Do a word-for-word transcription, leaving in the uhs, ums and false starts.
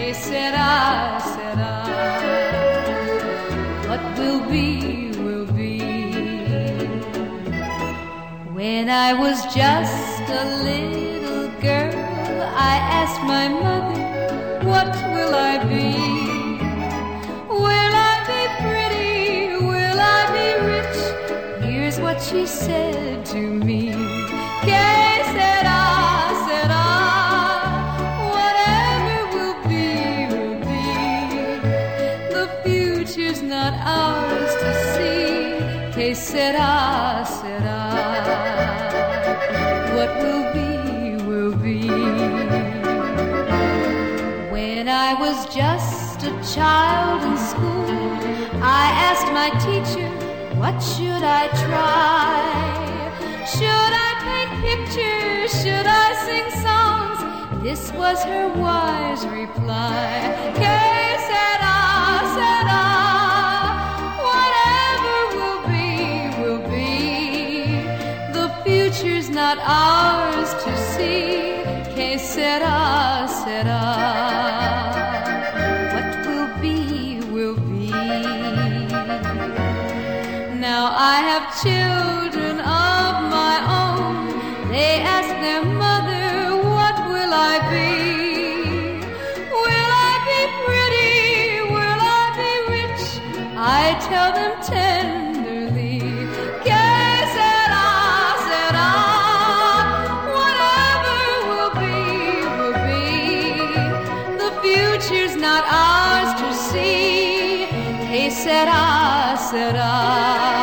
que sera, sera. What will be, will be. When I was just a little girl, I asked my mother, what will I be? Will I be pretty? Will I be rich? Here's what she said to me. Que sera, sera. Whatever will be, will be. The future's not ours to see. Que sera, sera. What will be, will be. When I was just a child in school, I asked my teacher, what should I try? Should I paint pictures? Should I sing songs? This was her wise reply. Que sera, sera. Whatever will be, will be. The future's not ours to see. Que sera, sera. What will be, will be. Now I have children of my own. They ask their mother, what will I be? Will I be pretty? Will I be rich? I tell them tenderly, que sera, sera. Whatever will be, will be. The future's not ours to see. Que sera, sera.